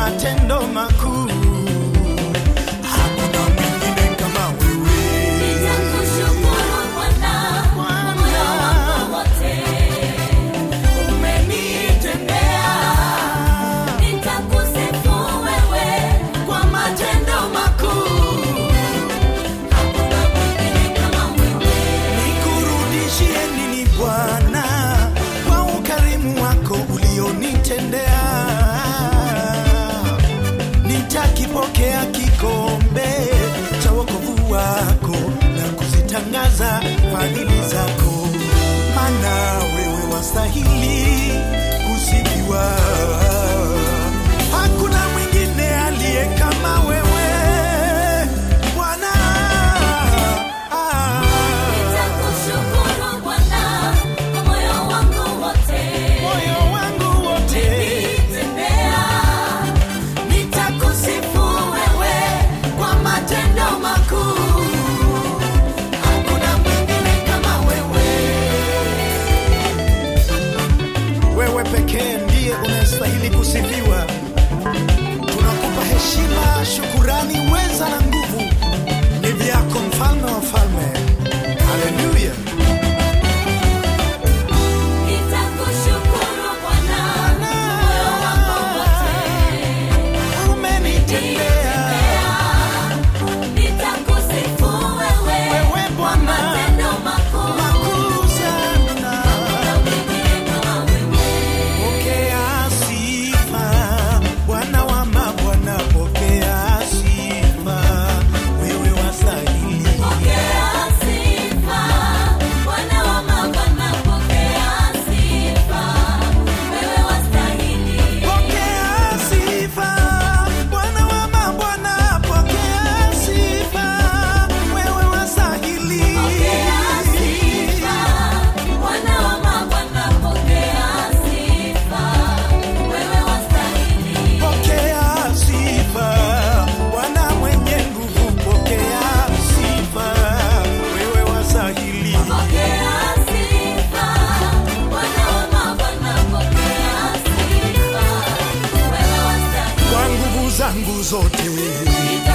matendo makuu. Hakuna mwingine kama wewe. Nitakushukuru Bwana kwa moyo wangu wote. Umenitendea. Nitakusifu wewe kwa matendo makuu. Hakuna mwingine kama wewe. Nikurudishie nini Bwana kwa ukarimu wako ulionitendea? Nitakipokea kikombe cha wokovu wako na kuzitangaza fadhili zako, maana wewe wastahili kusifiwa. Hakuna mwingine aliye kama wewe Bwana. Nitakushukuru Bwana kwa moyo wangu wote. Moyo wangu wote Umenitendea. Nitakusifu wewe kwa matendo makuu. Hakuna mwingine kama wewe. wewe pekee ndiye unastahili kusifiwa. Tunakupa heshima, shukurani, weza na nguvu. Ni vyako mfalme wa falme. Haleluya. Nitakushukuru Bwana kwa moyo wangu wote. Umenitendea Nitakusifu wewe wewe kwa Bwana matendo makuu. makuu sana. Hakuna mwingine kama wewe. Pokea sifa Bwana wa mabwana, pokea sifa, wewe wastahili. Pokea sifa Bwana wa mabwana, pokea sifa, wewe wastahili. Pokea sifa Bwana wa mabwana, pokea sifa, wewe wastahili. Pokea sifa Bwana wa mabwana, pokea sifa, wewe wastahili. Pokea sifa Bwana mwenye nguvu, pokea sifa, wewe wastahili. Pokea sifa Bwana wa mabwana, pokea sifa, wewe wastahili. Kwa nguvu zangu zote